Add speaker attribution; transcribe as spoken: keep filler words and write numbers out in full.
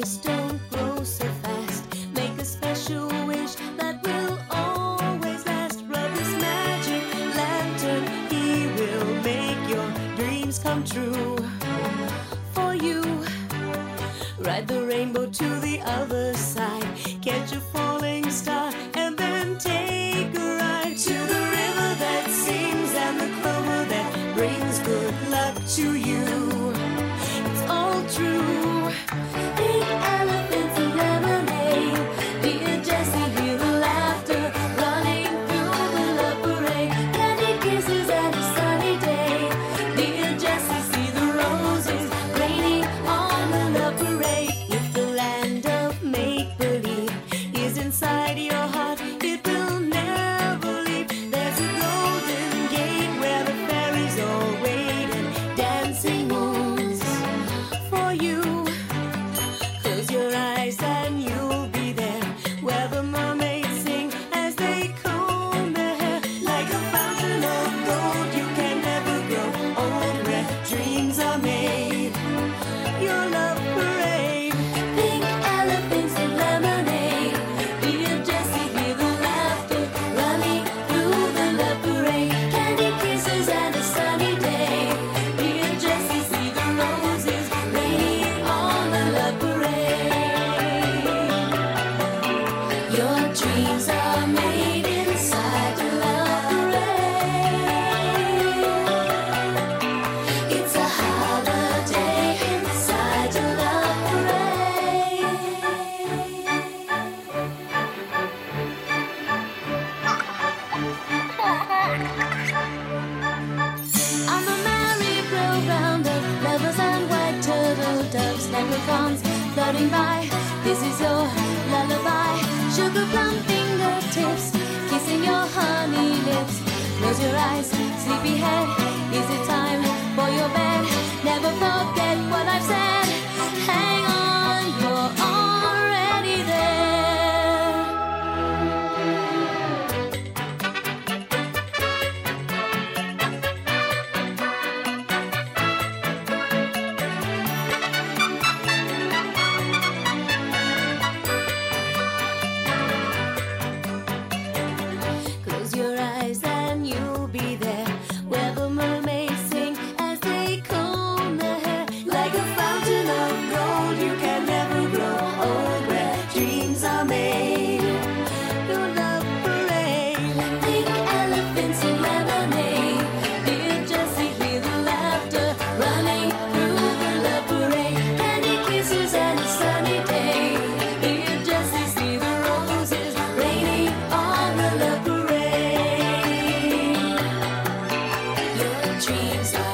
Speaker 1: flowers don't grow so fast. Make a special wish that will always last. Rub this magic lantern, he will make your dreams come true. For you, ride the rainbow to the other side. Catch a falling star and then take a ride to the river that sings and the clover that brings good luck to you. It's all true. Pink elephants and lemonade. Dear Jessie, hear the laughter running through the love parade. Candy kisses and a sunny day. Dear Jessie, see the roses raining on the love parade. If the land of make-believe is inside your heart, it will never leave. There's a golden gate where the fairies all wait and dancing moons for you. Close your eyes and you'll be there, where the mermaids sing as they comb their hair. Like a fountain of gold, you can never grow old, where dreams are made. Your love parade. Pink elephants and lemonade. Dear Jessie, hear the laughter running through the love parade. Candy kisses and a sunny day. Dear Jessie, see the roses raining on the love parade. Your dreams are made inside the love parade. It's a holiday inside the love parade. On the merry-go-round of lovers and white turtle doves, leprechauns floating by. This is your lullaby. Sugar plum fingertips, kissing your honey lips. Close your eyes, sleepyhead. Is it time for your bed? Never forget what I've said. Hang on, you're already there. Close your eyes and you'll be there, where the mermaids sing as they comb their hair. Like a fountain of gold, you can never grow old, where dreams are made. Your love parade. Pink elephants and lemonade. Dear Jessie, hear the laughter running through the love parade. Candy kisses and a sunny day. Dear Jessie, see the roses raining on the love parade. Your dreams are